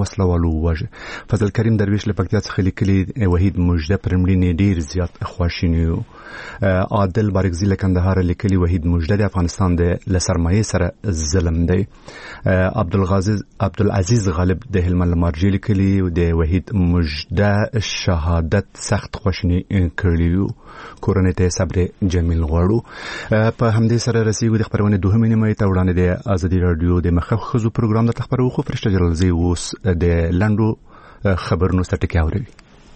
وسله والو وواژه. فضل کریم درویش له پکتیا څخه لیکلي وحید مجده پر مړینې ډیر زیات خواشینی و. عادل بارګزی له کندهار لیکلي وحید مجده د افغانستان د لسرمایه سره ظلم دی. عبدالعزیز غالب د هلمند لمارجی لیکلي د وحید مجده شهادت سخت خواشینی کړی و. کورنۍ ته صبر جمیل غواړو. په همدې سره رسیدو د خبرونه دوهمه نیمه ته وړاندې د ازادي رادیو د مخخ خزو پروګرام د خبرو خو فرشته جلالزی اوس د لندو خبرونو ستټکی اوري.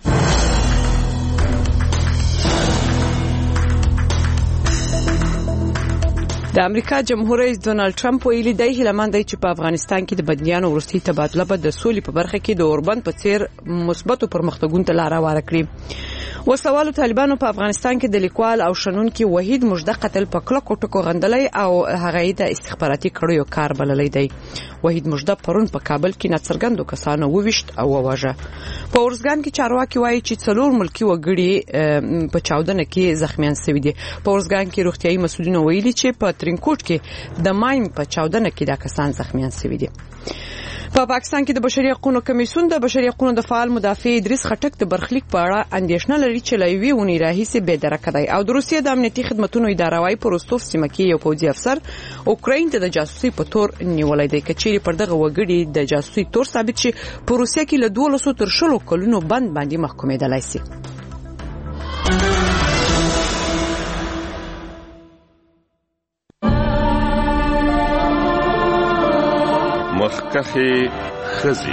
د امریکا جمهور رئیس ډونالد ټرمپ ویلي دی هیلمن دی چې په افغانستان کې د بدنیانو ورستي تبادله به د سولې په برخه کې د اوربند په څیر مثبتو پرمختګونو ته لار هواره کړي. وسوالو طالبانو په افغانستان کې د لیکوال او شنونکي وحید مجده قتل په کلکو ټکو غندلې او هغه د استخباراتي کړیو کار بللی دی. وحید مجده پرون په کابل کې ناڅرګندو کسانو وویشت او وواژه. په اورزګان کې چارواکي وایي چې 4 ملکی وګړي په چاودنه کې زخمیان شوي دي. په اورزګان کې روغتيایي مسؤلینو ویلي چې په ترینکوټ کې د مایم په چاودنه کې دا کسان زخمیان شوي دي. په پاکستان کې د بشري حقوقو کمیسیون د بشري حقوقو د فعال مدافع ادریس خټک د برخلیک په اړه اندېښنه لري چې لوي ونی راهیسه به درکه دی او د روسیې د امنیتي خدماتو اداره وايي په روستوف سیمه کې یو پوځي افسر اوکراین ته د جاسوسي په تور نیولای دی. کچېری پر دغه وګړي د جاسوسي تور ثابت شي په روسیې کې له 12 تر 10 کلونو بند باندې محکومېدلای شي. مخکخي خزي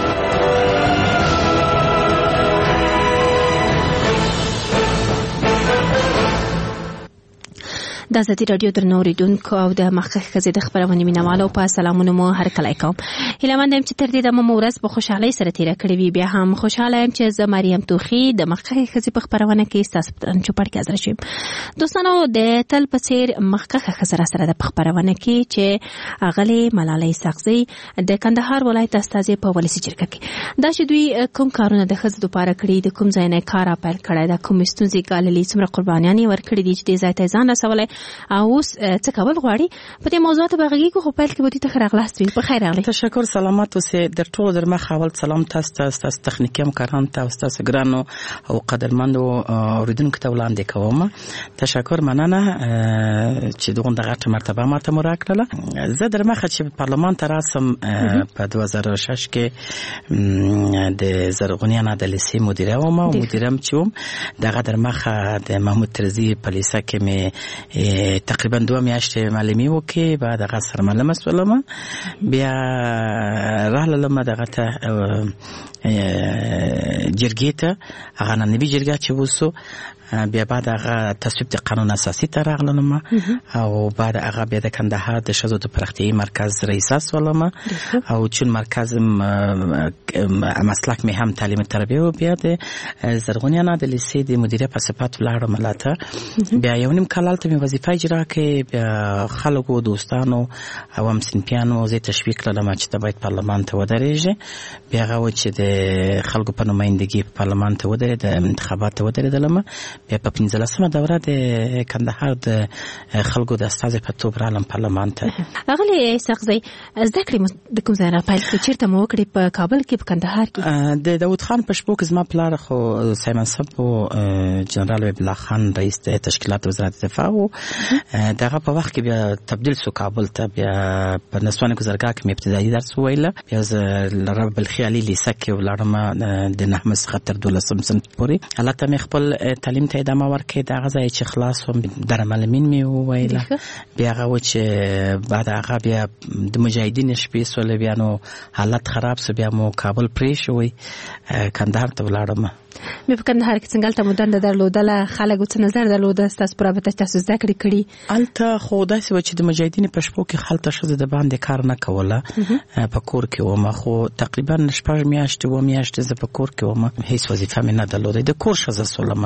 د ازادي رادیو درنوریدونکو او د مخکخ خزي د خبرونه مینوالو په سلامونه مو هر کله کوم. هیلمن چې تر دې د مورز په خوشحالي سره تیر کړی وي. بیا هم خوشاله یم چې ز مریم توخی د مخکخ خزي په خبرونه کې تاسو ته چوپړ کې حاضر شم. دوستانو د تل په څیر مخکخ خزر سره د خبرونه کې چې اغلی ملالۍ سقزي د کندهار ولایت استازي په ولسی جرګه کې دا چې دوی کوم کارونه د خزو لپاره کړی د کوم ځای نه کار پیل کړی دا کوم ستونزې ګاللې څومره قربانيان ورکړي دي چې د ځای ته ځان رسولای او څه کول غواړي په دې موضوعات بغږی کو خپل کې بده تخرغ لاستوي. په خیر اغلی تشکر سلامات اوسه در ټول در ما حوال سلام تاسو تخنیکی همکاران تاسو ګرانو او قدرمند اوریدونکو ته وړاندې کوم. تشکر مننه چې دغه مرتبه ماته مراکړه. زه در مخه چې پارلمان ته راسم په 2006 کې د زرغونیان عدالتي مدیره وم او مدیرم چې دغه در مخه د محمود ترزی پالیسا کې مې تقریبا 2 میاشتې معلمي وکي. بعد هغه سره معلمه سولم بیا راهلم دغه ته جرګې ته هغه ننوي جرګه چې وسو بیا بعد هغه تصویب د قانون اساسي ته راغلم او بعد هغه بیا د کندهار د شذو د پرختي مرکز رئیس سولم او چون مرکز مسلک مې هم تعلیم تربیه او بیا د زرغونیان عدالتي د مدیریت په صفات ولاړ ملاته بیا یو نیم کال ته مې وظیفه اجرا کړې. بیا خلکو دوستانو او هم سنپیانو زه تشویق کړم چې باید پارلمان ته ودرېږي. بیا هغه چې د خلکو په نمائندګي په پارلمان ته ودرېد د انتخابات ته ودرېدلم. بیا په 15مه دوره د کندهار د خلکو د استازي په توګه رالم پارلمان ته. اغلی سقزي زده کړې د کوم ځای را پیل کړې چیرته مو وکړې په کابل کې په کندهار کې؟ د داود خان په شپو کې زما پلار خو سیمن صاحب او جنرال وبلا خان رئیس د تشکیلات وزارت دفاع او دغه په وخت کې بیا تبدیل سو کابل ته. بیا په نسوان گزارګه کې ابتدایي درس ویل. بیا لرب بالخیالي لیسه کې ولرم د نحمه څخه تر 12 صنف پورې حالت مې خپل تعلیم ته ادامه ورکړې. دغه ځای چې خلاص وم در معلمین مې وویل. بیا هغه چې بعد هغه بیا د مجاهدین شپې سول بیا نو حالت خراب سو بیا مو کابل پرې شوی کندهار ته ولاړم. مې په کندهار کې څنګه ته مدن درلودله خلکو څه نظر درلوده تاسو پر ابته تاسو زده کړی الته خو داسې و چې د مجاهدین په شپو کې خلته شزه د باندې کار نه کوله په کور کې ومه. خو تقریبا 6 میاشتې و میاشتې زه په کور کې ومه هیڅ وظیفه مې نه درلوده. د کور شزه سولم بیا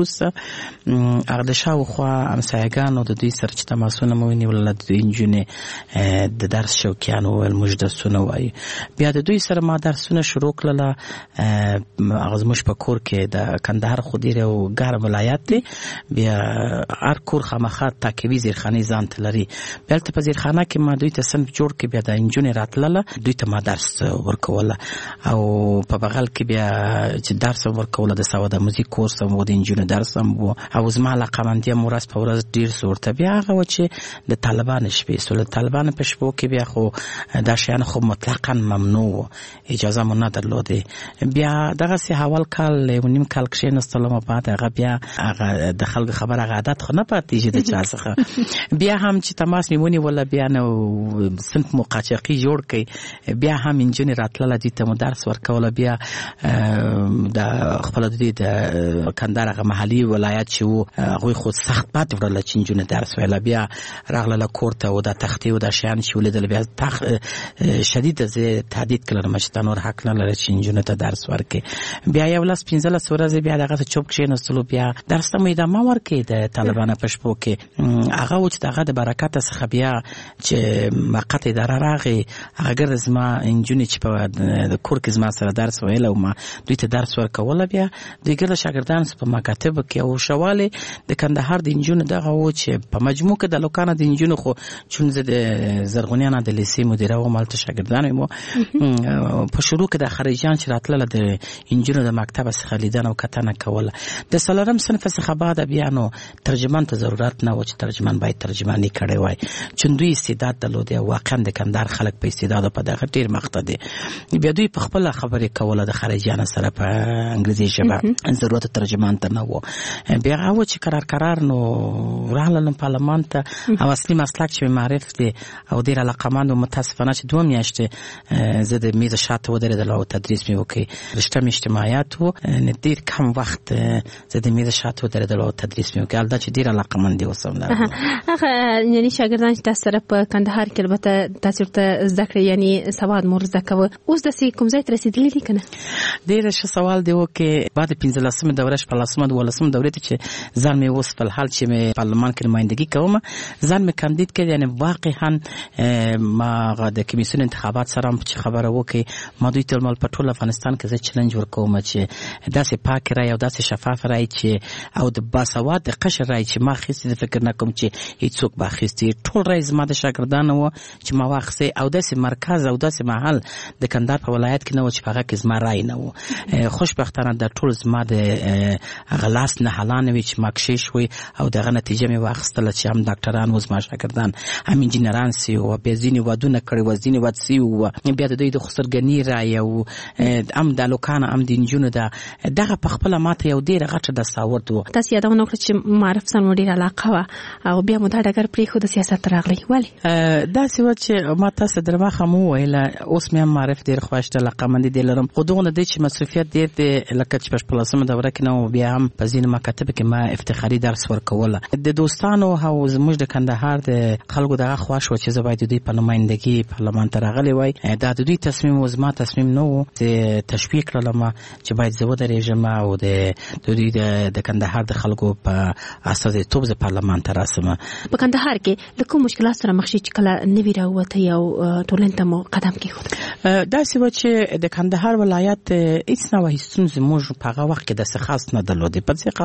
وروسته هغه د شاوخوا همسایګانو د دوی سره چې تماسونه مو ونیول د دوی نجونې د درس شوقیان وویل موږ درسونه وایو. بیا د دوی سره ما درسونه شروع کړله. هغه زموږ په کور کې د کندهار خو ډېر یو ګرم ولایت دی، بیا هر کور خامخا تاکوي زیرخانې ځان ته لري. بیا هلته په زیرخانه کې ما دوی ته صنف جوړ کړ، بیا د نجونې راتلله دوی ته ما درس ورکوله. او په بغل کې بیا چې درس ورکوله د سواد موزیک کورس هم و، د نجونې درس هم و. او زما علاقمندي هم ورځ په ورځ ډېر څه ورته. بیا هغه و چې د طالبانو شپې سو. د طالبانو په شپو کې بیا خو دا شیان خو مطلقاً ممنوع و، اجازه مو نه درلودې. بیا دغسې اول کال یو نیم کال کښېنستلم، بعد هغه بیا هغه د خلکو خبر هغه عادت خو نه پاتېږي د چا څخه. بیا هم چې تماس مې ونیوله، بیا نو صنف مقاچقي جوړ کړئ، بیا هم نجونې راتلله دوی ته مو درس ورکوله. بیا د خپله د دوی د کندهار هغه محلي ولایت چې و هغوی خو سخت پاتې وړله چې نجونې درس ویله. بیا راغلله کور ته او دا تختې او دا شیان چې ولیدل، بیا شدیده زه تهدید کړلم چې تا نور حق نه لرې چې نجونو ته درس ورکړې. بیا 11-15 ورځې بیا دغسې چوپ کښېنستلو. بیا درس ته مو ادامه ورکړې د طالبانو په شپو کې. هغه و چې د هغه د برکته څخه بیا چې موقت اداره راغې، هغه ګرده زما نجونې چې په کور کې زما سره درس ویل او ما دوی ته درس ورکوله، بیا دوی ګرده شاګردان په مکاتبو کې. او شوالې د کندهار د نجونو دغه و چې په مجموع کې د لوکانه د نجونو خو چون زه د زرغونیانه د لیسې مدیره وم، هلته شاګردان وم. په شروع کې د خارجیان چې راتلله د نجونو د مکتبه څخه لیدنه او کتنه کوله. د څلورم صنف څخه بعد بیا نو ترجمان ته ضرورت نه و چې ترجمان باید ترجماني کړی وای، چون دوی استعداد درلودی. واقعا د کندهار خلک په استعداد په دغه ډېر مخته دي. بیا دوی په خپله خبرې کوله د خارجیانو سره په انګریزي ژبه، ضرورت ترجمان ته نه و. بیا هغه و چې قرار نو راغلل پارلمان ته. او اصلي مسلک چې معرف دی او ډېر علاقمند و. متاسفانه چې 2 میاشتې زه د میز شاته ودرېدل او تدریس مې وکړ. رشته مې اجتماعیات و، ډېر کم وخت زه د میز شاته ودرېدل او تدریس مې وکړ. البته چې ډېر علاقمند اوسم. هغه یعنې شاګردان چې تاسو سره په کندهار کې البته تاسو ورته زده کړې، یعنې سواد مو زده کوه، اوس داسې کوم ځای ته رسېدلي دي که نه؟ ډېر ښه سوال دی وکړې. بعد 15مه دوره 14مه 12مه دورې ته چې ځان مې اوس په الحال چې مې پارلمان کې نمایندګي کوم، ځان مې کاندید کړ. یعنې واقعا ما د کمیسیون انتخابات سره هم چې خبره وکړې، ما دوی ته ویل په ټول افغانستان کې زه چلنج ورکوم چې داسې پاک رای او داسې شفاف رای چې او د باسواد د قشر رای چې ما اخیستې، د فکر نه کوم چې هیڅوک به اخیستې. ټول رای زما د شاګردانو و چې ما واخیستې، او داسې مرکز او داسې محل د کندهار په ولایت کې نه و چې په هغه کې زما رای نه و. خوشبختانه د ټول زما د هغه لاس نه حلانه وي چې ما کښې شوې او دغه نتیجه مې واخیستله چې هم ډاکټران و زما شاګردان، هم انجینران سي و، بیا ځینې ودونه کړي و، ځینې ود سي و. بیا د دوی د خسرګني رای او هم د لوکانه هم د نجونو دغه په خپله ماته یو ډېره غټه دستاورد و. تاسې یادونه وکړه چې معرف سره مو ډېره علاقه وه او بیا مو دا ډګر پرېښود سیاست ته راغلی، ولې؟ داسې وه چې ما تاسو در مخه مو وویله اوس مې هم معرف ډېر خوښ دی، علاقمندي ډېر لرم، خو دغونه دی چې مصروفیت ډېر دی. لکه چې په 14مه دوره کې نه و، بیا هم په ځینو مکاتبو کې ما افتخاري درس ورکوله. د دوستانو او زموږ د کندهار د خلکو دغه خوښ وه چې زه باید د دوی په نمایندګي پارلمان ته راغلی وای. دا د دوی تصمیم و، زما تصمیم نه و. زه تشویق کړلم چې باید زه ودرېږم او د دوی د کندهار د خلکو په استازیتوب زه پارلمان ته راسم. په کندهار کې له کوم مشکلات سره مخ شئ چې کله نوي راووتی او ټولنې ته مو قدم کېښود؟ داسې وه چې د کندهار ولایت هېڅ نوعه ستونزې موږ په هغه وخت کې داسې خاص نه درلودې.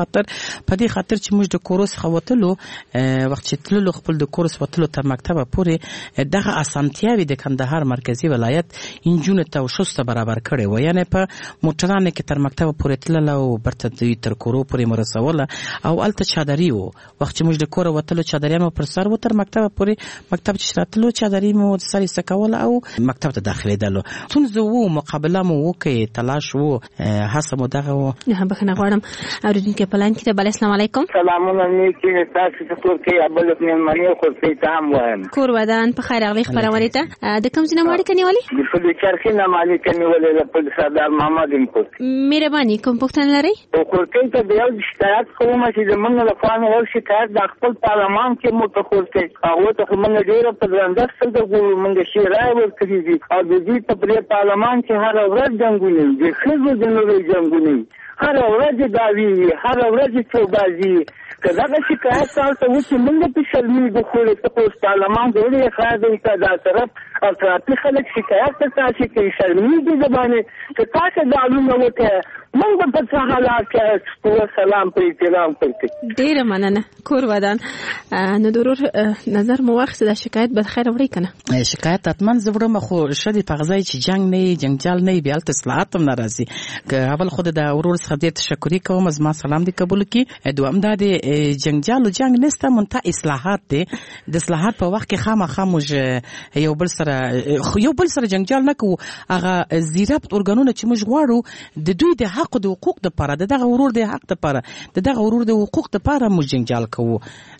په دې خاطر چې موږ د کور څخه وتلو، وخت چې تللو خپل د کور څخه وتلو تر مکتبه پورې دغه اسانتیاوې د کندهار مرکزي ولایت نجونو ته او ښځو ته برابر کړې وه. یعنې په موټرانو کې تر مکتبه پورې تلله او برته دوی تر کورو پورې مو رسوله او هلته چادري و. وخت چې موږ د کوره وتلو چادریان مو پر سر و، تر مکتبه پورې مکتب چې راتلو چادري مو د سر ایسته کوله او مکتب ته داخلېدلو. ستونزه و، مقابله مو وکړې، تلاش و، هڅه مو دغه و. بخښنه غواړم اورېدونکی په لاین کې دی. بله السلام علیکم. سلامونه نیکې تاسو ته ټول کې ابل مېلمنې خو څه تام وایم. کور ودان په خیر راغلی خپرونې ته. د کوم ځای نه مو اړیکه نیولې؟ د فلې چرخې نه مو اړیکه نیولې ده، په سردار محمد انکو. مهرباني کوم پوښتنه لرئ؟ په کورکۍ ته د یو شکایت کوم چې زموږ لخوا نه یو شکایت د خپل پارلمان کې مو ته کورکۍ هغه ته موږ ډېره په درنده سترګه ګورو، موږ شي رای ورکړي دي او د دې په پارلمان کې هر ورځ جنګونه دي، د ښځو د نورو جنګونه هر ورځ داوی هر ورځ چوبازي که دغه شکایت تاسو وکړئ موږ په شرمېږو خو تاسو پارلمان جوړې ښه دی که دا طرف افراطي خلک شکایت تاسو کوي شرمېږي د باندې که تاسو دالونه وکړئ موږ په څه حالات کې سلام په احترام کوي. ډیره مننه کور ودان. نو ضرور نظر مو واخیست د شکایت به خیر وړي کنه شکایت اتمن زوړم خو شدي په غزای چې جنگ نه جنگجال نه بیا تل اصلاحات هم ناراضي که اول خود د ورور څخه ډیر تشکر کوم زما سلام دی قبول کی دوام د جنگجال جنگ نسته منته اصلاحات دي د اصلاحات په وخت کې خامخا موږ یو بل سره جنگجال نه کوو هغه زیرابط ارګانونه چې موږ غواړو د دوی د حق او حقوق د پاره دغه ورور د حق د پاره دغه ورور د حقوق د پاره موږ جنگجال کوو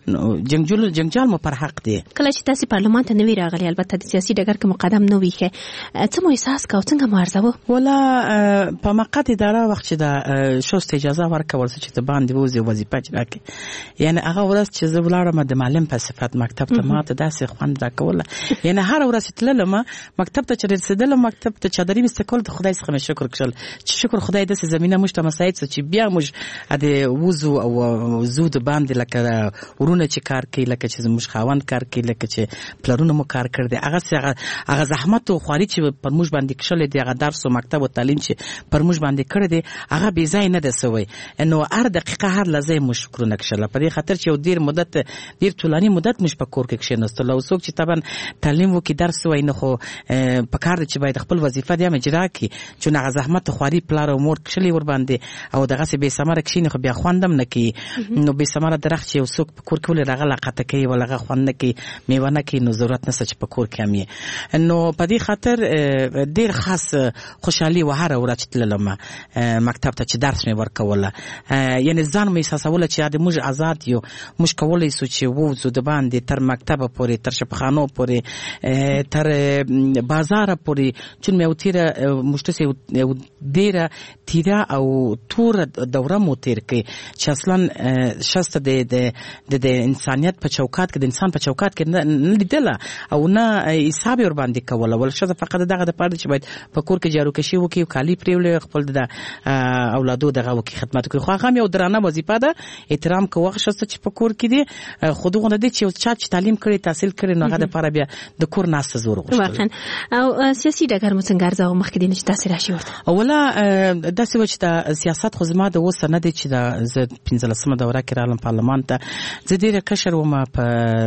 جنگجال مو پر حق دی. کله چې تاسو پارلمان ته نوی راغلی البته د سیاسي ډګر کې مقدم نو ویخه څه مو احساس کاوه څنګه مارزو ولا په مقعد اداره وخت چې د شوست اجازه ورکول چې ته باندې وځي وظیفه راکې یعنی هغه ورځ چې زه ولاړم د معلم په صفت مکتب ته ماته داسې خوند راکوله یعنی هر ورځ تللم مکتب ته چې رسیدلم مکتب ته چادرې مستقل د خدای څخه شکر کړل چې شکر خدای داسې زمينه مشته مساعد چې بیا موږ د وزو او زود باندې لکه ورونه چې کار کوي لکه چې موږ خاوند کار کوي لکه چې پلرونه مو کار کړی هغه زحمت او خواري چې پر موږ باندې کښل دي هغه درس او مکتب او تعلیم چې پر موږ باندې کړی دي هغه بې ځای نه ده سوی نو هر دقیقه هر لحظه موږ شکرونه کښل په دې خاطر چې ډیر طولاني مدت موږ په کور کې کښېناستل او څوک چې طبعا تعلیم وکي درس وای نه خو په کار چې باید خپل وظیفه دی اجرا کړي چې هغه زحمت او خواري پلار او مور کښلې ور باندې او دغه څه به سمره کښینه خو بیا خوندم نه کی نو به سمره درخت چې څوک په کور کې ولې راغله قطه کوي ولغه خوند نه کی میوه نه کی نو ضرورت نشته چې په کور کې امي نو په دې خاطر ډیر خاص خوشحالي و هر ورځ تللم مکتب ته چې درس مې ورکوله یعنی ځان مې احساسوله چې د موږ آزاد یو موږ کولای سو چې وځو د باندې تر مکتب پورې تر شپخانو پورې تر بازار پورې چې مې وتیره مشتسه ډیره تیرا او تور دوره مو تیر کې چې اصلا شسته د انسانیت په چوکاټ کې د انسان په چوکاټ کې نه لیدله او نه حساب ور باندې کوله ول شته فقط دغه د پاره چې باید په کور کې جارو کشي وکي کالی پریول خپل د اولادو دغه وکي خدمت کوي خو هغه یو درانه وظیفه ده احترام کوه شته چې په کور کې دي خودونه دي چې چا تعلیم کړي تحصیل کړي نو هغه د پاره بیا د کور ناس زور غوښتل واقعا او سیاسي ډګر مو څنګه ارزو مخکې دي چې تاسو راشي وته اوله داسې و چې د سیاست خو زما د اوس نه دي چې د 15مه دوره کې رالم پارلمان ته زه ډیره کشر وم په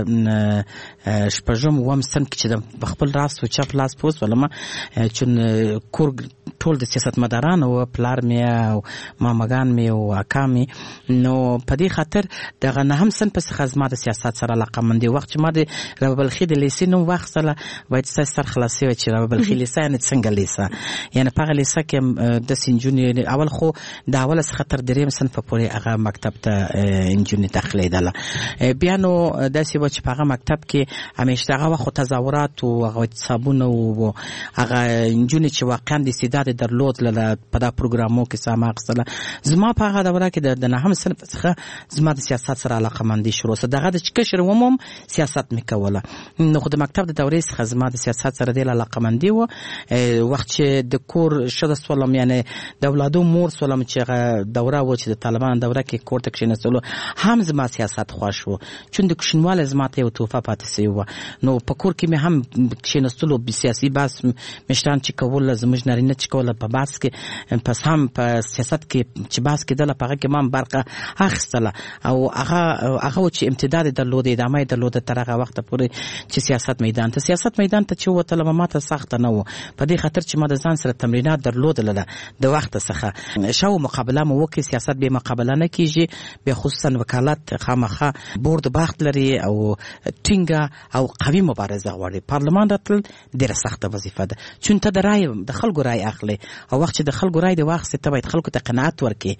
شپږم وم سن کې چې د خپل راس او چپ لاس پوس ولما چې کور ټول د سیاست مداران او پلار مې او مامګان مې او اکامي نو په دې خاطر دغه نه هم سن پس خدمت د سیاست سره علاقه مندي وخت چې ما د ربلخي د لیسینو وخت سره باید سر خلاصي و چې ربلخي لیسان څنګه لیسا یعنی په لیسا کې د سنجونی اول خو د اول څخه تر دریم صنف پورې هغه مکتب ته انجونی داخلي دله بیا نو داسې و چې په هغه مکتب کې همیشه هغه وخت تظاهرات او هغه صابونه او هغه انجونی چې واقعا د استعداد درلود له په دا پروګرامو کې سماق سره زما په هغه دوره کې د نهم صنف څخه زما د سیاست سره علاقه مندي شروع سره دغه د کشر ومم سیاست میکوله نو خو د مکتب د دورې څخه زما د سیاست سره د علاقه مندي و وخت چې د کور شده سولم یعنی د اولادو مور سولم چې دوره و چې د طالبان دوره کې کور ته کښیناستلو هم زما سیاست خوښ و چون د کښینواله زما ته یو توفه پاتې سوی و نو په کور کې مې هم کښیناستلو په سیاسي بحث مشران چې کول زموږ نارینه چې کول په بحث کې پس هم په سیاست کې چې بحث کې دله په هغه کې ما برخه اخیستله او هغه چې امتداد درلود ادامه درلود تر هغه وخت پورې چې سیاست میدان ته چې وته ما ته سخت نه و په دې خاطر چې ما د ځان سره تمرینات درلودل د وخت څخه شاو مقابله مو وکي سیاست به مقابله نه کیږي به خصوصا وکالت خامخه بورد باخت لري او ټینګه او قوي مبارزه غواړي پارلمان راتل ډیره سخته وظیفه ده چون ته د رای د خلکو رای اخلي او وخت چې د خلکو رای د واخ ته باید خلکو ته قناعت ورکړي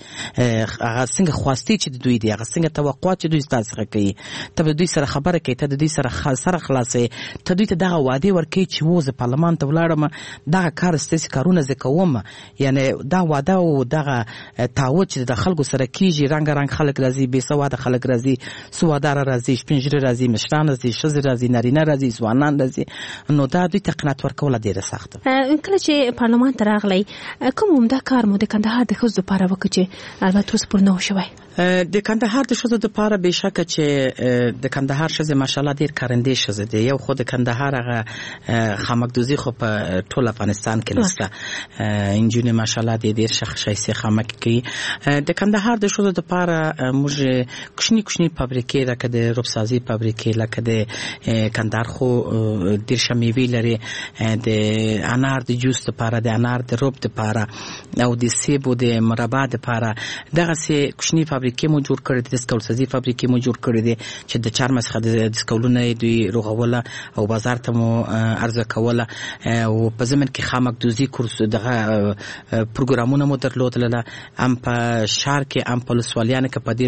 هغه څنګه خواستی چې دوی دی هغه څنګه توقعات چې دوی تاسو کوي ته دوی سره خبره کوي ته دوی سره خلاصي ته دوی ته دغه وعده ورکړي چې وځ پارلمان ته ولاړم دغه کار ستاسو کارونه زکوم یعنی دا وعده او دغه تعهد چې د خلکو سره کیږي رنگ خلک راځي به سواده خلک راځي سوادار راځي شپنجره راځي مشران راځي شذ راځي نارینه راځي ځوانان راځي نو دا دوی تقنات ورکول ډیره سخته کله چې پارلمان ته راغلی کوم عمده کار مو د کندهار د ښځو لپاره وکړ چې البته اوس پوره نه شوی د کندهار د ښځو لپاره به شک چې د کندهار ښځې ماشاءالله ډیر کارندې ښځې دي یو خو د کندهار هغه خامکدوزي خو په ټول افغانستان کې نشته انجونې ماشاءالله ډیر شایسته خامک کوي د کندهار د ښځو لپاره موږ کوچني فابریکې لکه د روبسازي فابریکې لکه د کندهار خو ډیر شمیوي لري د انار د جوس لپاره د انار د روب لپاره او د سیب د مربا لپاره دغه سه کوچني فابریکې مو جوړ کړې دي سکولسازي فابریکې مو جوړ کړې دي چې د چارمز څخه د سکولونه دوی روغوله او بازار ته مو عرضه کوله او په زمن کې خامکدوزي کورس دغه پروګرامونه مو درلودل ام په شهر کې ام په لسوالیان کې په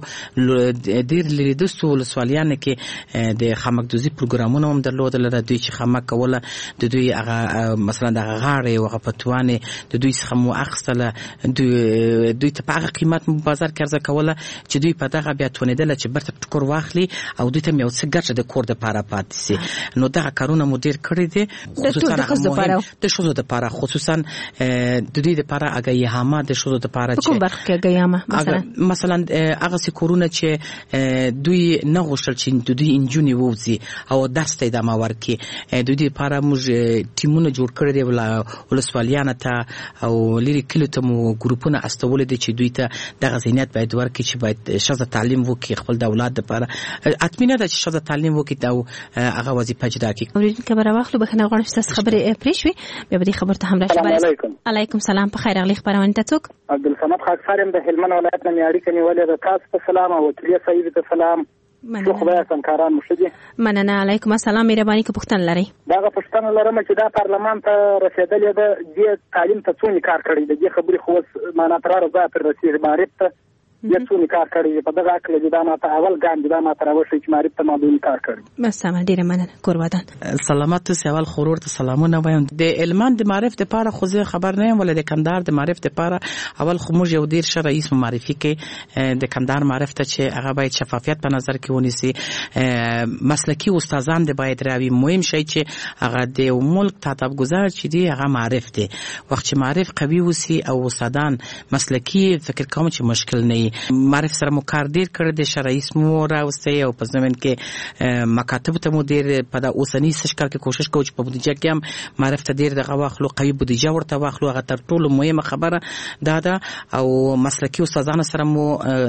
ډیر لري د لسوالیان کې د خامکدوزي پروګرامونه هم درلودل دوی چې خامک کوله د دوی هغه مثلا د غاړې او غپتوانه د دوی څخه مو اخستله دوی ته په هغه قیمت بازار کې عرضه کوله چې دوی په دغه بیا تونیدل چې برته ټکور واخلي او دوی ته یو څه ګټه د کور د پاره پاتې سي نو دغه کارونه مو ډیر کړی دي خصوصا د شوزو د پاره خصوصا د دوی د پاره اگه هما د شوزو د پاره چې کوم برخه کې اگه مثلا هغه سکورونه چې دوی نه غوښتل چې دوی انجونی ووزي او درس ته د ماور کې دوی د پاره موږ ټیمونه جوړ کړی دی ولسوالیان ته او لری کله ته مو ګروپونه استول دي چې دوی ته دغه زینت باید ورکړي چې باید شاده تعلیم وکړي خپل د اولاد لپاره اطمینان ده چې شاده تعلیم وکړي او هغه وظیفه اجرا کړي ورته خبره واخلو بخنه غواړم چې تاسو خبرې پریښوي بیا به خبر ته هم راشي علیکم سلام په خیر اغلی خبرونه ته څوک عبدالصمد خاکسارم د هلمند ولایت نه اړیکه نیولې ده تاسو په سلام او تریه سعید ته سلام مننه خدای سمکاران مشدي مننه علیکم السلام مهرباني که پښتون لري دا پښتون لرم چې دا پارلمان ته رسیدلې ده د تعلیم ته څونی کار کړی د دې خبرې خو معنا تر راځه پر رسید معرفت ته د څونی کار کړی په دغه اکل د ما ته اول ګام د ما تر راوښي چې معرفت ته مادون کار کړی بس سم ډیره مننه قربان سلامات سوال خورور ته سلامونه وایم د علمان د معرفت لپاره خو زه خبر نه یم ولې د کندهار د معرفت لپاره اول خو موږ یو ډیر ښه رئیس معرفي کې د کندهار معرفت ته چې هغه باید شفافیت په نظر کې ونیسي مسلکی استادان د باید راوي مهم شي چې هغه د ملک تعتاب گذار چې دی هغه معرفت دی وخت چې معرف قوي وسی او استادان مسلکی فکر کوم چې مشکل نه معرف سره مو کار ډیر کړی د شرایط مو راوستي او په زمين کې مکاتب ته مو ډیر په د اوسنی سشکار کې کوشش کوي چې په بودیجه کې هم معرف ته ډیر دغه واخلو قوي بودیجه ورته واخلو هغه تر ټولو مهمه خبره ده او مسلکی استادانو سره مو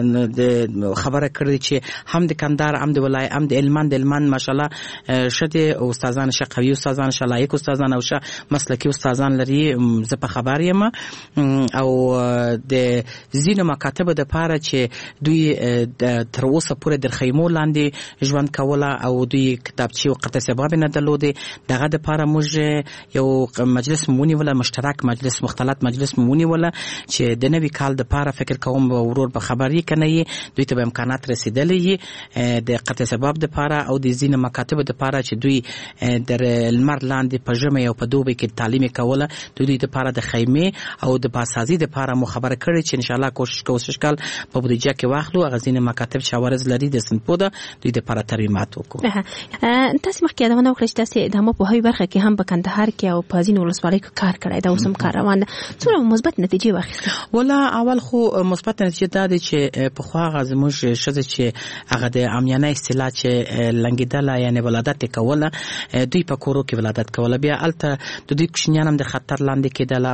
خبره کړی چې هم د کندهار هم د ولایت هم د علمان ماشاءالله شته استادان شقوي استادان شلایق استادان او مسلکی استادان لري زه په خبر یم او د زینو مکاتب د پاره چې دوی تر اوسه پورې د خیمو لاندې ژوند کوله او دوی کتابچې او قطع سبب نه درلودي دغه د پاره موږ یو مجلس مونی ولا مشترک مجلس مختلط مجلس مونی ولا چې د نوي کال د پاره فکر کوم ورور به خبري کني دوی ته امکانات رسیدلې د قطع سبب د پاره او د زینه مکاتب د پاره چې دوی در المر لاندې په جمع او په دوبه کې تعلیم کوله دوی د پاره د خیمه او د باسازي د پاره مو خبره کړې چې ان شاء الله کوشش کال په بودیجه کې واخلو غزینه مکاتب شاورز لري د سنپوده دوی د پاره ترمیمات وکړو تاسو مخکې دا ونه وکړئ چې د مو په هوی برخه کې هم په کندهار کې او په ځینو ولسوالۍ کې کار کړی دا اوسم کار روان ده څومره مثبت نتیجې واخیسته ولا اول خو مثبت نتیجه ده چې په خو غزموږ شته چې هغه د عامیانه اصطلاح چې لنګیدل یعنی ولادت کوله دوی په کورو کې ولادت کوله بیا الته د دوی کوچنیان هم د خطر لاندې کېدل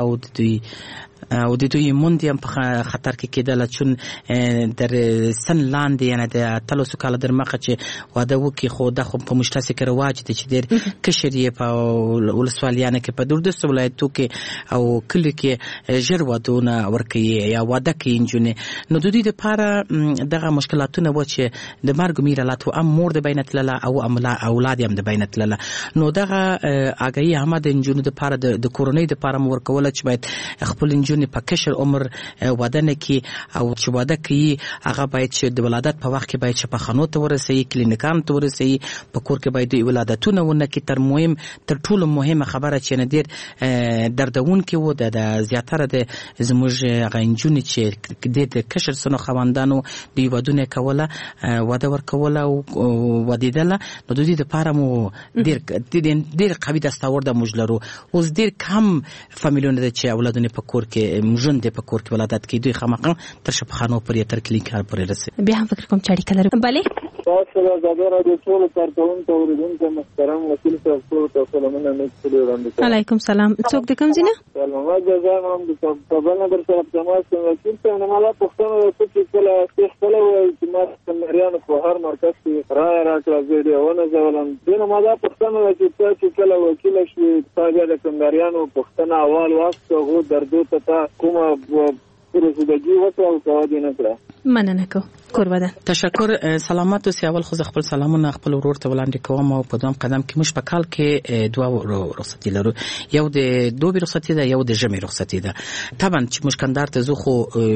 او د دوی موندیم په خطر کې کېدل چون در سن لاندې یعنی د تلوسو کال در مخه چې واده وکي خو د خو په مشترک کې رواج دي چې ډېر کشرې په ولسوالیانه کې په دوردست ولایتو کې او کلی کې ژر ودونه ورکي یا واده کې انجونه نو د دوی لپاره دغه مشکلاتونه و چې د مرګ میرالات او مور د بینت لاله او اولاد هم د بینت لاله نو دغه اگئی احمد انجونه د لپاره د کورونی د لپاره ورکول چې باید خپل انجونه په کشر عمر واده نه کی او چې واده واده کوي هغه باید چې د ولادت په وخت کې باید شفاخانو ته ورسي کلینیکانو ته ورسي په کور کې باید ولادتونه ونه کې تر ټولو مهمه خبره چې نه ډیر دردون کې و د زیاتره د زموږ غنجونی چې د کشر سنو خواندانو د ودونه کوله واده ورکوله او ودیدله نو د دې لپاره مو ډیر قوي دستاور د مجلرو اوس ډیر کم فامیلونه چې اولادونه په کور کې مجن د په کور کې ولادت کې دوی خامخا تر شفاخانو پورې تر کلینیکال پورې رسي. بیا هم فکر کوم چې اړیکه لري. بله تاسو د رادیو ټول کارکونکو اوریدونکو محترم وکیل صاحب ټول سلامونه مې وړاندې. علیکم سلام. څوک د کوم ځای نه؟ سلام جزایم هم د کابل نه در سره تماس کوم. وکیل صاحب نه مالا پښتنه وکړي چې کله خپل وایي چې ما څنګه په هر مرکز کې راکړه زه ونه ځولم دنه مالا پښتنه وکړي چې کله وکیل شي تاجه د کنداریانو پښتنه اول وخت غو دردو ته کومه رسیدگی وکړه او کوي نه کړه. مننه کو قربان. تشکر. سلامات اوسئ. اول خو خپل سلامونه خپل ورور ته وړاندې کوم او په دوام قدم کې موږ په کال کې دوه رخصتي لرو. یو د دوبي رخصتي ده یو د ژمي رخصتي ده. طبعا چې موږ کندهار ته زو خو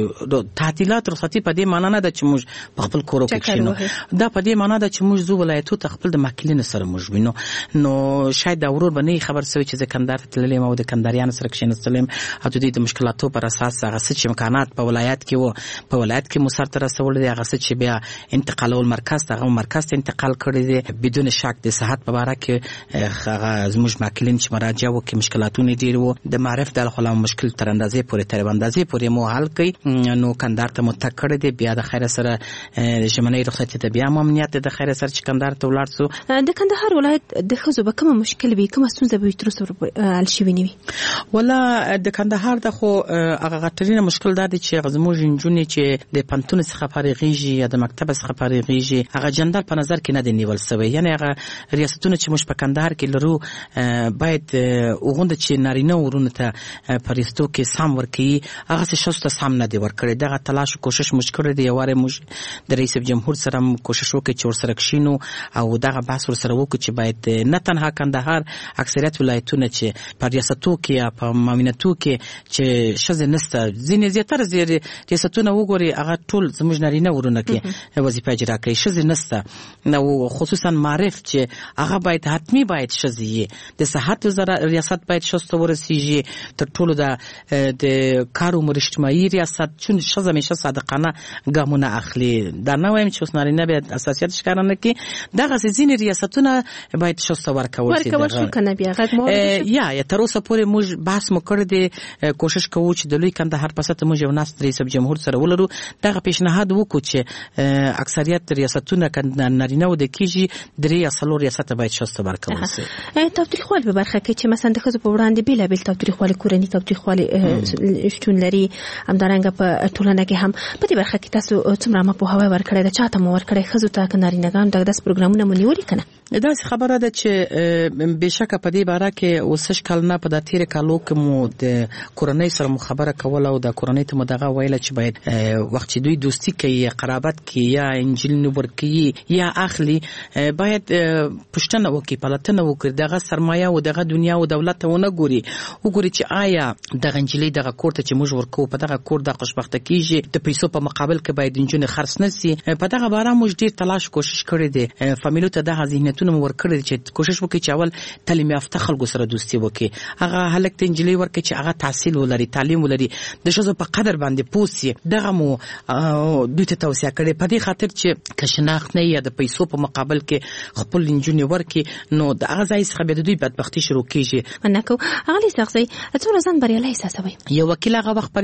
تعطیلات رخصتي په دې معنی نه ده چې موږ په خپل کور کې شینو. دا په دې معنی ده چې موږ زو ولایتو ته خپل د ماکلین سره موږ وینو. نو شاید دا ورور باندې خبر سوي چې کندهار ته تللم او د کندهاریانو سره کښینستلم او د دې مشکلاتو پر اساس هغه څه چې امکانات په ولایت کې وو په ولایت کې مسر تر رسول دي هغه څه چې بیا انتقالول مرکز ته مرکز ته انتقال کړی دي بدون شک د صحت په اړه کې هغه زموږ ماکلین چې مراجعه وکړي مشکلاتونه ډیر وو د معرف د خلا مشکل تر اندازې پورې تر اندازې پورې مو حل کړي. نو کندهار ته متک کړی دي بیا د خیر سره ژمنۍ رخصتي ته بیا امنیت د خیر سره چې کندهار ته ولاړ سو. د کندهار ولایت د خزو به کوم مشکل وي کوم ستونزه به تر اوسه حل شوی نه وي؟ ولا د کندهار د خو هغه غټرینه مشکل دا دی چې زموږ انجونی چې د پنتون څخه فارغېږي یا د مکتب څخه فارغېږي هغه جندل په نظر کې نه دی نیول شوی. یعنی هغه ریاستونه چې موږ په کندهار کې لرو باید وغوند چې نارینه ورونه ته پرېستو کې سم ورکړي هغه څه شوسته سم نه دی ورکړي. دغه تلاش او کوشش موږ کړی دی. یواره موږ د رئیس جمهور سره کوشش وکړو چې ورسره کښینو او دغه بحث ورسره وکړو چې باید نه تنها کندهار اکثریت ولایتونه چې په ریاستو کې یا په مامنتو کې چې شزه نسته ځینې زیاتره ریاستونه وګوري هغه ټول زموږ نارینه ورونه کې وظیفه اجرا کوي شزه نسته. نو خصوصا معرف چې هغه باید حتمی باید شزه د صحت وزارت ریاست باید شسته ورسیږي تر ټولو د کار او اجتماعي ریاست چون شزه همیشه صادقانه ګامونه اخلي. دا نه وایم چې نارینه به اساسیت ښکارانه کوي دغه ځینې ریاستونه باید شسته ورکول شي کنه بیا غږ یا تر اوسه پورې موږ بحث مو کړی دی کوشش کوو چې د لوی کندهار په سطح موږ یو ناس رئیس جمهور سره ولرو دغه پیشنهاد وکړو چې اکثریت ریاستونه نارینه و د کیږي درې یا څلور ریاست باید شسته ورکول شي. تاوتریخوالي په برخه کې چې مثلا د ښځو په وړاندې بیلابیل تاوتریخوالي کورني تاوتریخوالي شتون لري همدارنګه په ټولنه کې هم په دې برخه کې تاسو څومره مپوهاوی ورکړی د چاته مو ورکړی ښځو ته که نارینه‌ګانو ته داسې پروګرامونه مو نیولي که نه؟ داسې خبره ده چې بېشکه په دې باره کې اوس شل کال نه په دا تېرې کالو کې مو د کورنۍ سره مو خبره کوله او د کورنۍ ته مو دغه ویله چې باید وخت چې دوی دوستي کوي یا قرابت کوي یا انجیل نوبر کوي یا اخلي باید پوښتنه وکړي پلټنه وکړي دغه سرمایه او دغه دنیا او دولت ته ونه ګوري وګوري چې آیا دغه انجیلي دغه کور ته چې موږ ورکو په دغه کور د خوشبخته کیږي د پیسو په مقابل کې باید انجونه خرڅ نشي. په دغه باره موږ ډیر تلاش کوشش کړی دی فامیلو ته دغه ذهنیتونه ور کړی چې کوشش وکړي چې اول تعلیم یافته خلکو سره دوستي وکړي هغه هلک ته انجیلي ورکړي چې هغه تحصیل ولري تعلیم ولري د ښځو په قدر باندې پوسي دغه مو دوی ته توصیه کړي په دې خاطر چې کشناخت نه یا د پیسو په مقابل کې خپل انجونی ورکړي نو د هغه ځای څخه به دوی بدبختی شروع کیږي. منکو هغه لسخصي څومره ځان بریالي احساسوي یو وکیل هغه وخت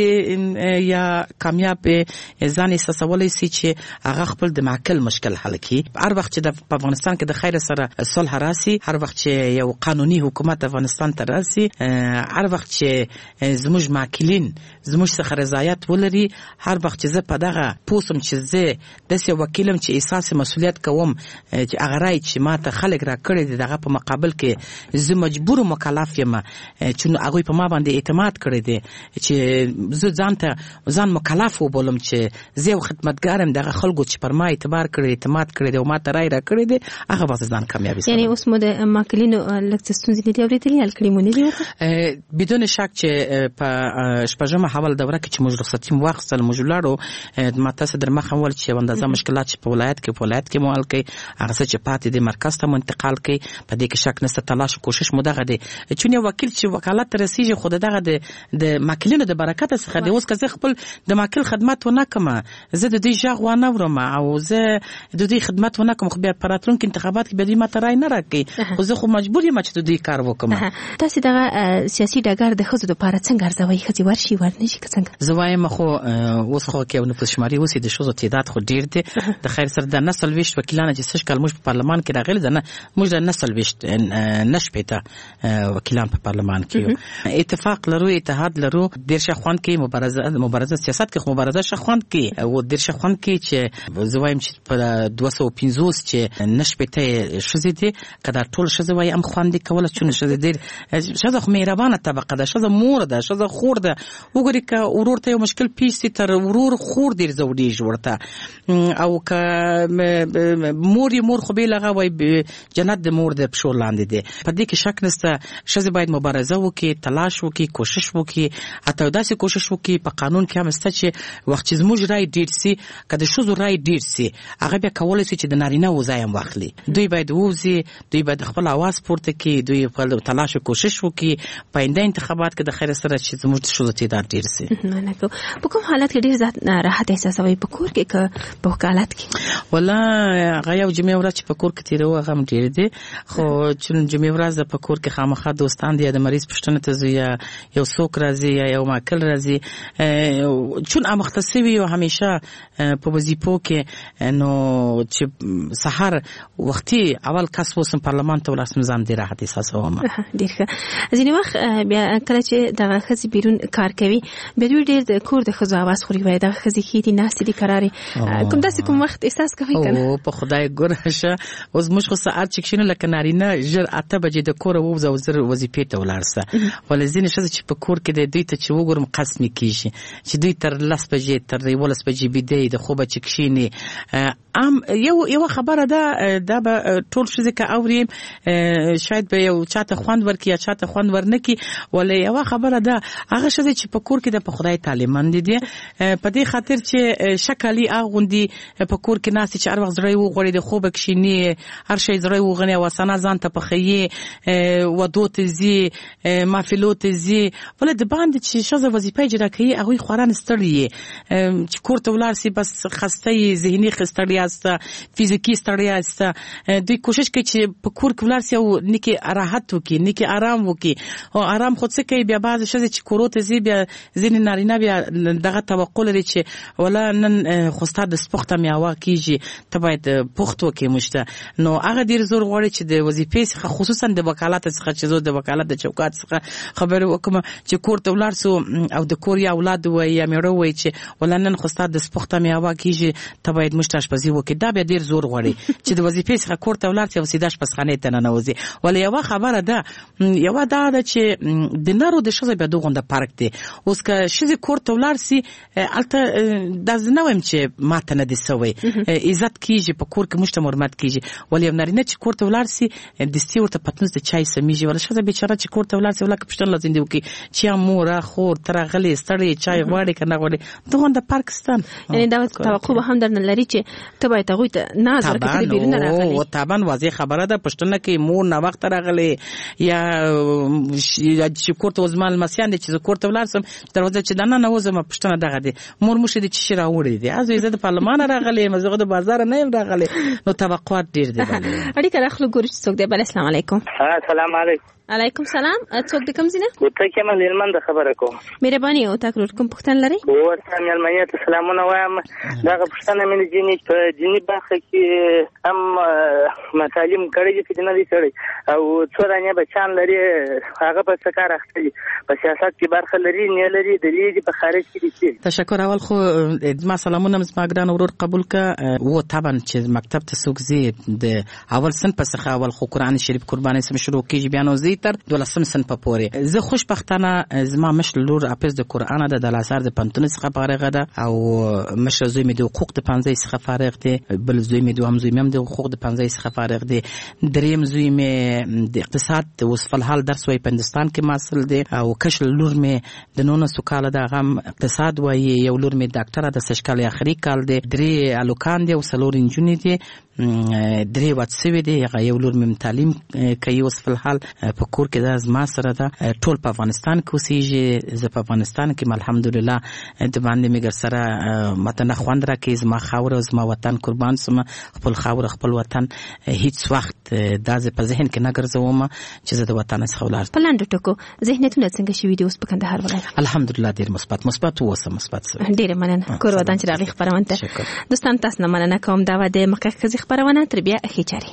بریالي یا کامیاب ځان احساسولای شي چې هغه خپل د معقل مشکل حل کړي. هر وخت چې د افغانستان کې د خیر سره صلح راسي هر وخت چې یو قانوني حکومت افغانستان ته راسي هر وخت چې زموږ معقلین زموږ څخه رضایت ولري هر وخت چې زه په دغه پوسم چې زه داسې وکیلم چې احساس مسؤلیت کوم چې هغه رای چې ما ته خلک را کړی دي دغه په مقابل کې زه مجبور مکلف یم چې هغوی په ما باندې اعتماد کړی دی چې زه ځان مکلف وبولم چې زه یو خدمتګار یم دغه خلکو چې پر ما اعتبار کړی اعتماد کړی دی او ما ته رای را کړی دی هغه به ځان کامیابی یعنی اوس مو د ماکلینو لکه ستونزې نه دی اورېدلې هل کړي مو نه دی بدون شک چې په شپږمه حواله دوره کې چې موږ رخصتي مو واخیستل موږ لاړو ما تاسو در مخه ول چې اندازه مشکلات چې په ولایت کې مو حل کړي هغه څه چې پاتې دي مرکز ته منتقال کړي په دې کې شک نشته تلاش کوشش مو دغه دی چې یو وکیل چې وکالت رسیږي خود دغه د ماکلینو د برکت څخه دی اوس که زه خپل د ماکل خدمت ونه کوم زه د دې ژغ ونه ورم او زه د دې خدمت ونه کوم خو بیا پراتلونکو انتخابات کې به دې ماته رای نه راکړي خو زه خو مجبور یم چې د دې کار وکم تاسو دغه سیاسي ډګر د ښځو لپاره څنګه ارزوي ښځې ورشي ورنشي که څنګه زه وایم خو اوس خو کې نفوس شماري اوس د ښځو تعداد خو ډیر دی د خیر سره د نسل ویشت وکیلان چې سږ کال موږ په پارلمان کې راغلي ده نه موږ د نسل ویشت نشپېته وکیلان په پارلمان کې اتفاق لرو اتحاد لرو دیرشه خوند کې مبارزه سیاست کې خو مبارزه شخوند کې او دیرشه خوند کې چې زه وایم چې په 250 چې نشپېته ښځې دي کدا ټول ښځې وای هم خوند کوله چې ښځې ډېر ښځه خو مهربانه طبقه ده ښځه مور ده ښځه خور ده وګورئ که ورور ته یو مشکل پیښ شي تر ورور خور ډېر زوړېږي ورته او که مور خو بې لغه وای جنت د مور د پښو لاندې دی په دې کې شک نشته ښځې باید مبارزه وکړي تلاش وکړي کوشش وکړي حتی داسې کوشش وکړي په قانون کې هم شته چې وخت چې زموږ رای ډېر سي که د ښځو رای ډېر سي هغه بیا کولی شي چې د نارینه ځای هم واخلي دوی باید ووځي دوی باید خپل اواز پورته کړي دوی خپل تلاش کوشش وکړي په آینده انتخابات کې د خیر سره چې زموږ د ښځو تعداد ډېر سي په کوم حالت کې ډېر زیات راحت احساسوي په کور کې که په وکالت کې والله هغه یو جمعې ورځ چې په کور کې تېروو هغه هم ډېر دی خو چې جمعې ورځ په کور کې خامخا دوستان دي یا د مریض پوښتنې ته ځي یا یو څوک راځي یا یو ماکل راځي چون امخته سوي یو همیشه په وظیفو کې نو چې سحر وختي اول کس وسم پارلمان ته ولاسم ځان ډېر راحت احساسوم ډېر ښه ځینې وخت بیا کله چې دغه ښځې بیرون کار کوي بیا دوی ډېر د کور د ښځو اواز خوري وایي دغه ښځې ښې دي ناستې دي کرارې کوم داسې کوم وخت احساس کوئ که نه په خدای ګوره شه اوس موږ خو ساعت چې کښېنو لکه نارینه ژر 8 بجې د کوره ووځه او زر وظیفې ته ولاړ سه ولې ځینې ښځې چې په کور کې دی دوی ته چې وګورم قسمې کېږي چې دوی تر 10 بجې تر 11 بجې بیده د خوبه چې کښېني یو خبره ده دا به ټول ښځې که اوري شاید به یو چاته خوند ورکړي یا چاته خوند ورنکړي ولې یوه خبره ده هغه ښځې چې په کور کې د په خدای تعلیمند دي په دې خاطر چې شکلي اغوندي په کور کې ناستې چې هر وخت زړه یې وغواړي د خوبه کښېني هر شی زړه یې وغني او اسانه ځان ته پخوي ودو ته ځي محفلو ته ځي ولې د باندې چې ښځه وظیفه اجرا کوي هغوی خورا ستړي چې کور ته ولاړ سي بس خسته یې ذهني ستړیا سته فزیکي ستړیا سته دوی کوشش کوي چې په کور کې ولاړ سي او نیکي راحت وکړي نیکي آرام وکړي او آرام خو څه کوي بیا بعضې ښځې چې کورو ته ځي بیا ځینې نارینه بیا دغه توقع لري چې ولا نن خو ستا د سپوخته میوه کېږي ته باید پوخت وکړې موږ ته نو هغه ډېر زور غواړي چې د وظیفې څخه خصوصا د وکالت څخه چې زه د وکالت د چوکات څخه خبرې وکړم چې کور ته ولاړ سو او د کور یا اولاد وایي یا مېړه وایي چې ولا نن خو ستا د سپوخته میوه کېږي ته باید موږ ته اشپزي وکړې دا بیا ډېر زور غواړي چې د وظیفې څخه کور ته ولاړ سي او سیده اشپزخانې ته ننوځي ولې یوه خبره ده یوه دا ده چې د نرو د ښځو بیا دغونده فرق دی اوس که ښځې کور ته ولاړ سي هلته دا زه نه وایم چې ماته نه دي سوی عزت کېږي په کور کې موږ ته حرمت کېږي ولې یو نارینه چې کور ته ولاړ سي دستي ورته پتنوس د چای سمیږي ولې ښځه بیچاره چې کور ته ولاړ سي ولکه پوښتنه لازم وکړي چې یا موره خور ته راغلې ستړې چای غواړې که نه غواړې دغونده پاکستان یعنې دا توقع به هم درنه لري چې ته باید هغوی ته ناز ورکړې چې بیرونه راغلي طبعا واضح خبره ده پوښتنه کوي مور ناوخته راغلې یا چې کور ته زما لمسیان دي چې زه کور ته ولاړ سم دروازه چې دننه وځم پوښتنه دغه دی مور موږ دې چې شي راوړی دی زه د پارلمان راغلی یم زه د بازار نه یم راغلی نو توقعات ډېر دي اړیکه راخلو ګورو چې څوک دی بل السلام علیکم السلام علیکم علیکم سلام څوک د کوم ځای نه ته کومه هلمند خبره کوم مهرباني او تاسو کوم پوښتنه لرئ ورته مېلمنې ته سلامونه وایم دغه پوښتنه مې جنې په جنې برخه کې هم تعلیم کړی دي چې نه دي کړی او څو دانې بچیان لري هغه په څه کار اخته دي په سیاست کې برخه لري نه لري د دې په خارج کې دي تشکر اول خو ما سلامونه زما ګران ورور قبول کا و طبعا چې مکتب ته څوک زی د اول سن پس اول خو قرآن شریف قرباني سم شروع کیږي بیان وزید تر 12 صنف پورې. زه خوشبختانه زما مشر لور حافظ د قرآن د دلاسار د پنتون څخه فارغ ده او مشر زوی مې د حقوق د 15 څخه فارغ دی، بل زوی مې دوهم زوی مې د حقوق د 15 څخه فارغ دی، دریم زوی مې د اقتصاد وصف الحال درس وای پندستان کې ماسل دی او کشر لور مې د 19 کال د غم اقتصاد وای، یو لور مې ډاکټره د سشکال اخري کال دی، درې الوکان دی او څلور انجونی دی، درې واتسوي دی، یو لور مې تعلیم کوي وصف الحال په کور کې د زما سره ده. ټول په افغانستان کې اوسېږي. زه په افغانستان کې الحمدلله د باندې مې ګر سره متنه خوند راکې زما خاوره زما وطن قربان سم، خپل خاوره خپل وطن هیڅ وخت دا زه په ذهن کې نه ګرځوم چې زه د وطن څخه ولاړ. په لاندو ټکو ذهنیتونه څنګه شوي دي اوس په کندهار ولایت؟ الحمدلله ډیر مثبت اوسه مثبت. ډیره مننه کور ودان چې راغلی خبرونه ته. دوستان تاسو نه مننه کوم دا د مخکښ خبرونه تر بیا اخیچاري.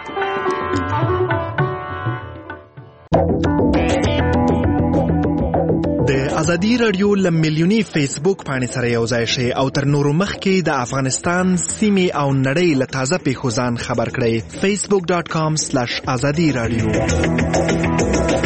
د ازادي رادیو لملیونی فیسبوک باندې سره یو ځای شي او تر نورو مخکې د افغانستان سیمې او نړۍ له تازه پیښو ځان خبر کړئ. facebook.com/azadi radio